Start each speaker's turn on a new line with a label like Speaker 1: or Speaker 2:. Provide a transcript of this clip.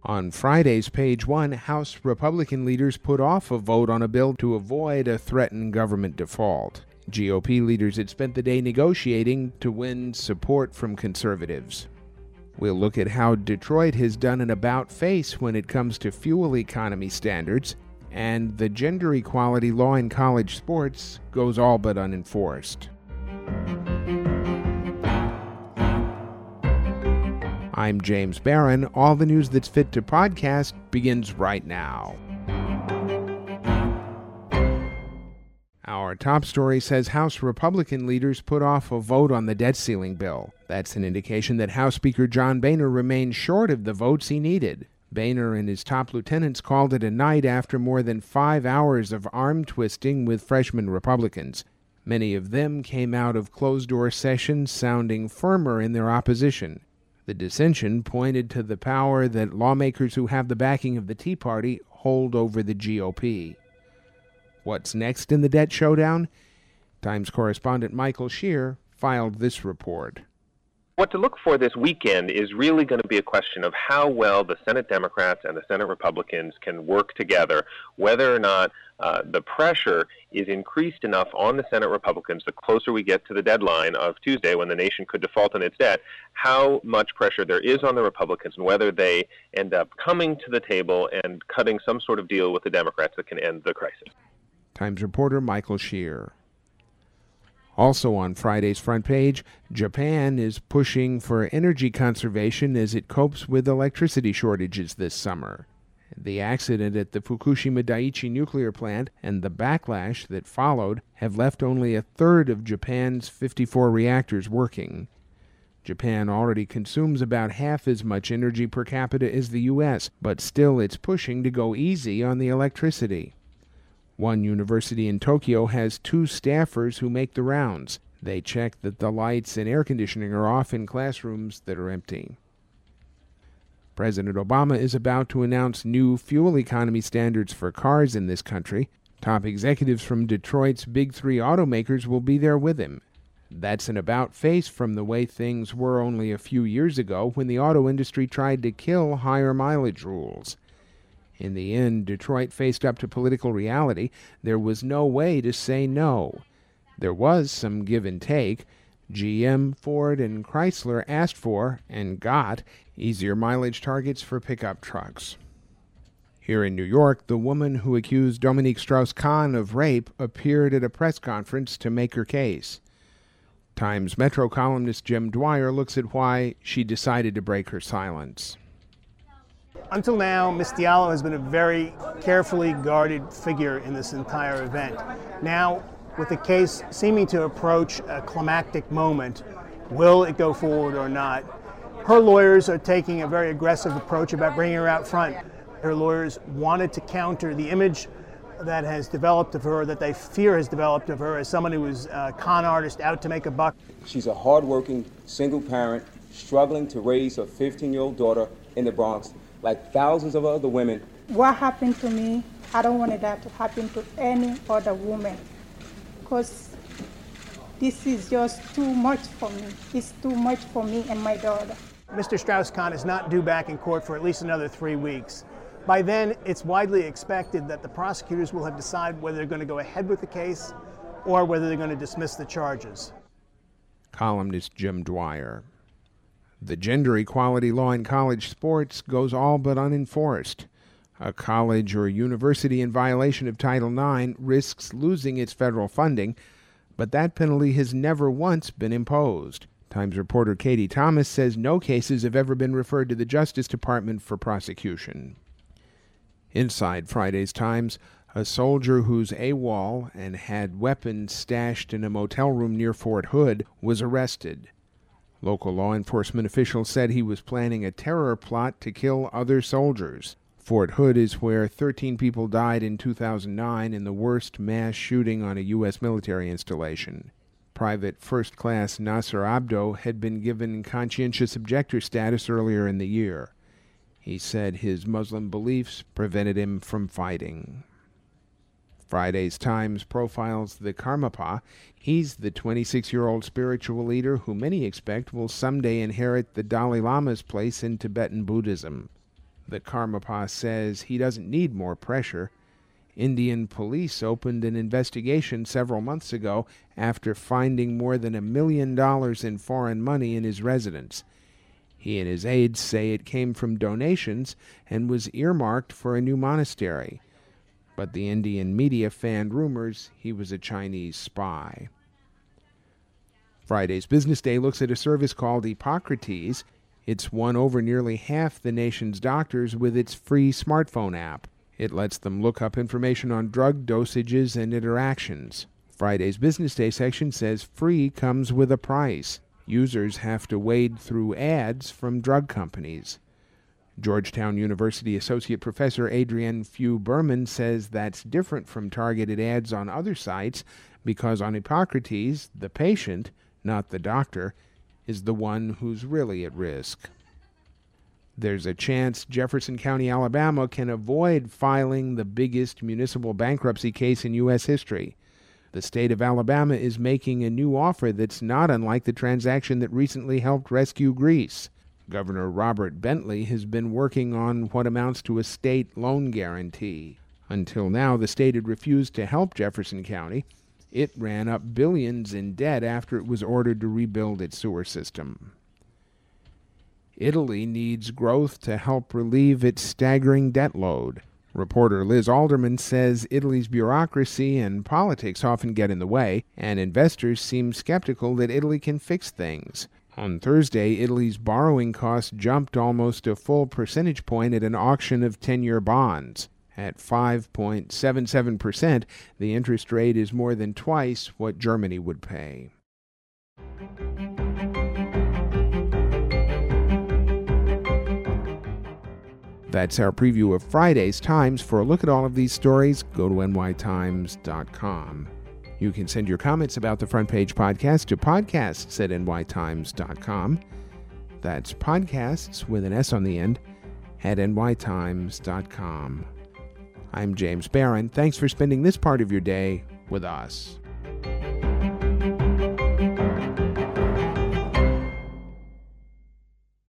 Speaker 1: On Friday's Page One, House Republican leaders put off a vote on a bill to avoid a threatened government default. GOP leaders had spent the day negotiating to win support from conservatives. We'll look at how Detroit has done an about-face when it comes to fuel economy standards, and the gender equality law in college sports goes all but unenforced. I'm James Barron. All the news that's fit to podcast begins right now. Our top story says House Republican leaders put off a vote on the debt ceiling bill. That's an indication that House Speaker John Boehner remained short of the votes he needed. Boehner and his top lieutenants called it a night after more than 5 hours of arm-twisting with freshman Republicans. Many of them came out of closed-door sessions sounding firmer in their opposition. The dissension pointed to the power that lawmakers who have the backing of the Tea Party hold over the GOP. What's next in the debt showdown? Times correspondent Michael Shear filed this report.
Speaker 2: What to look for this weekend is really going to be a question of how well the Senate Democrats and the Senate Republicans can work together, whether or not the pressure is increased enough on the Senate Republicans the closer we get to the deadline of Tuesday when the nation could default on its debt, how much pressure there is on the Republicans and whether they end up coming to the table and cutting some sort of deal with the Democrats that can end the crisis.
Speaker 1: Times reporter Michael Shear. Also on Friday's front page, Japan is pushing for energy conservation as it copes with electricity shortages this summer. The accident at the Fukushima Daiichi nuclear plant and the backlash that followed have left only a third of Japan's 54 reactors working. Japan already consumes about half as much energy per capita as the U.S., but still it's pushing to go easy on the electricity. One university in Tokyo has 2 staffers who make the rounds. They check that the lights and air conditioning are off in classrooms that are empty. President Obama is about to announce new fuel economy standards for cars in this country. Top executives from Detroit's big 3 automakers will be there with him. That's an about-face from the way things were only a few years ago when the auto industry tried to kill higher mileage rules. In the end, Detroit faced up to political reality. There was no way to say no. There was some give and take. GM, Ford, and Chrysler asked for, and got, easier mileage targets for pickup trucks. Here in New York, the woman who accused Dominique Strauss-Kahn of rape appeared at a press conference to make her case. Times Metro columnist Jim Dwyer looks at why she decided to break her silence.
Speaker 3: Until now, Ms. Diallo has been a very carefully guarded figure in this entire event. Now, with the case seeming to approach a climactic moment, will it go forward or not? Her lawyers are taking a very aggressive approach about bringing her out front. Her lawyers wanted to counter the image that has developed of her, that they fear has developed of her as someone who is a con artist out to make a buck.
Speaker 4: She's a hardworking single parent struggling to raise her 15-year-old daughter in the Bronx, like thousands of other women.
Speaker 5: What happened to me, I don't want that to happen to any other woman, because this is just too much for me. It's too much for me and my daughter.
Speaker 3: Mr. Strauss-Kahn is not due back in court for at least another 3 weeks. By then, it's widely expected that the prosecutors will have decided whether they're going to go ahead with the case or whether they're going to dismiss the charges.
Speaker 1: Columnist Jim Dwyer. The gender equality law in college sports goes all but unenforced. A college or university in violation of Title IX risks losing its federal funding, but that penalty has never once been imposed. Times reporter Katie Thomas says no cases have ever been referred to the Justice Department for prosecution. Inside Friday's Times, a soldier who's AWOL and had weapons stashed in a motel room near Fort Hood was arrested. Local law enforcement officials said he was planning a terror plot to kill other soldiers. Fort Hood is where 13 people died in 2009 in the worst mass shooting on a U.S. military installation. Private First Class Nasser Abdo had been given conscientious objector status earlier in the year. He said his Muslim beliefs prevented him from fighting. Friday's Times profiles the Karmapa. He's the 26-year-old spiritual leader who many expect will someday inherit the Dalai Lama's place in Tibetan Buddhism. The Karmapa says he doesn't need more pressure. Indian police opened an investigation several months ago after finding more than $1 million in foreign money in his residence. He and his aides say it came from donations and was earmarked for a new monastery. But the Indian media fanned rumors he was a Chinese spy. Friday's Business Day looks at a service called Hippocrates. It's won over nearly half the nation's doctors with its free smartphone app. It lets them look up information on drug dosages and interactions. Friday's Business Day section says free comes with a price. Users have to wade through ads from drug companies. Georgetown University Associate Professor Adrienne Few-Berman says that's different from targeted ads on other sites because on Hippocrates, the patient, not the doctor, is the one who's really at risk. There's a chance Jefferson County, Alabama can avoid filing the biggest municipal bankruptcy case in U.S. history. The state of Alabama is making a new offer that's not unlike the transaction that recently helped rescue Greece. Governor Robert Bentley has been working on what amounts to a state loan guarantee. Until now, the state had refused to help Jefferson County. It ran up billions in debt after it was ordered to rebuild its sewer system. Italy needs growth to help relieve its staggering debt load. Reporter Liz Alderman says Italy's bureaucracy and politics often get in the way, and investors seem skeptical that Italy can fix things. On Thursday, Italy's borrowing costs jumped almost a full percentage point at an auction of 10-year bonds. At 5.77%, the interest rate is more than twice what Germany would pay. That's our preview of Friday's Times. For a look at all of these stories, go to nytimes.com. You can send your comments about the Front Page Podcast to podcasts@nytimes.com. That's podcasts with an S on the end at nytimes.com. I'm James Barron. Thanks for spending this part of your day with us.